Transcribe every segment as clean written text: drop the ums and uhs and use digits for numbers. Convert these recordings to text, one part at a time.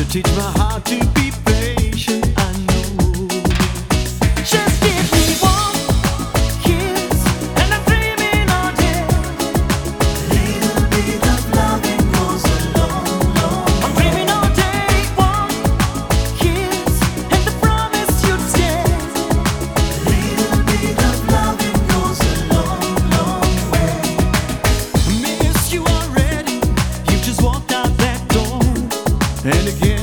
Teach my heart to be patient, I know. Just give me one kiss, and I'm dreaming all day. Little bit of loving goes a long, long way. I'm dreaming all day. One kiss, and the promise you'd stay. Little bit of loving goes a long, long way. I miss you already. You just walked out that door, and again.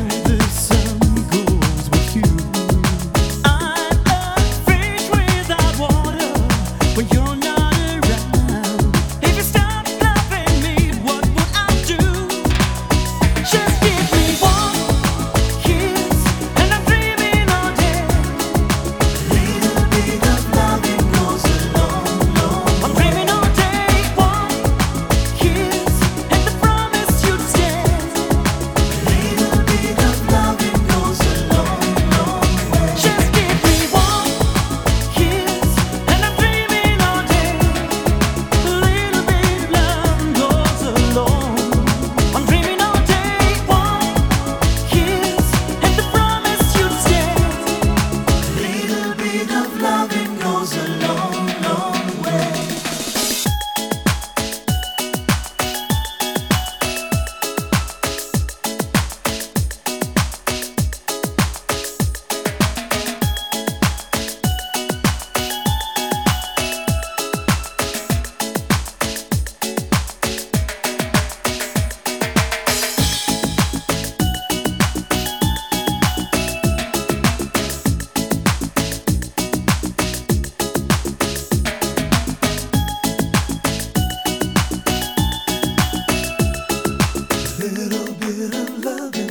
Little bit of love.